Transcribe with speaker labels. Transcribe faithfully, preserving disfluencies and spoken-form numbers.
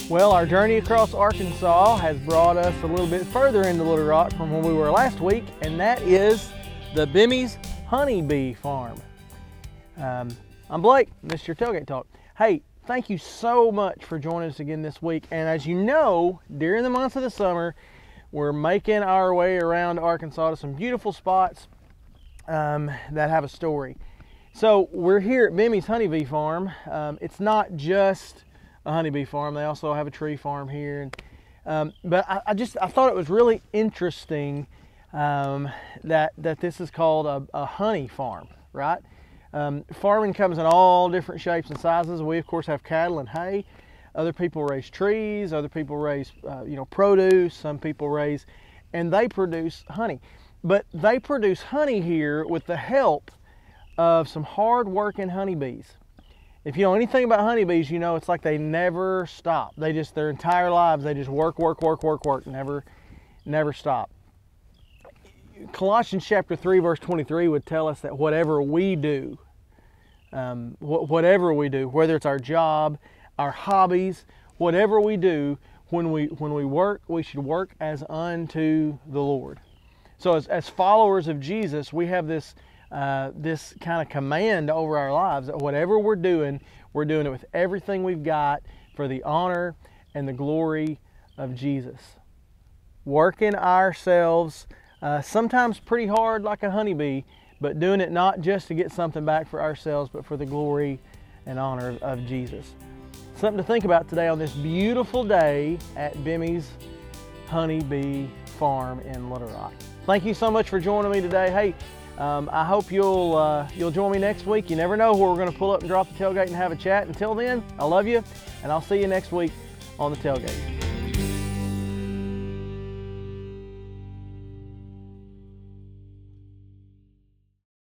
Speaker 1: Well, our journey across Arkansas has brought us a little bit further into Little Rock from where we were last week, and that is the Bimmies Honeybee Farm. Um, I'm Blake, and this is your Tailgate Talk. Hey, thank you so much for joining us again this week. And as you know, during the months of the summer, we're making our way around Arkansas to some beautiful spots um, that have a story. So we're here at Bimmies Honeybee Farm. Um, it's not just a honeybee farm. They also have a tree farm here. And, um, but I, I just I thought it was really interesting um, that that this is called a, a honey farm, right? Um, farming comes in all different shapes and sizes. We of course have cattle and hay. Other people raise trees. Other people raise uh, you know produce. Some people raise, and they produce honey. But they produce honey here with the help of some hard-working honeybees. If you know anything about honeybees, you know it's like they never stop. They just, their entire lives, they just work, work, work, work, work, never, never stop. Colossians chapter three, verse twenty-three would tell us that whatever we do, um, wh whatever we do, whether it's our job, our hobbies, whatever we do, when we, when we work, we should work as unto the Lord. So as, as followers of Jesus, we have this Uh, this kind of command over our lives that whatever we're doing, we're doing it with everything we've got for the honor and the glory of Jesus. Working ourselves, uh, sometimes pretty hard like a honeybee, but doing it not just to get something back for ourselves, but for the glory and honor of, of Jesus. Something to think about today on this beautiful day at Bimmies Honeybee Farm in Little Rock. Thank you so much for joining me today. Hey, Um, I hope you'll uh, you'll join me next week. You never know where we're going to pull up and drop the tailgate and have a chat. Until then, I love you, and I'll see you next week on the tailgate.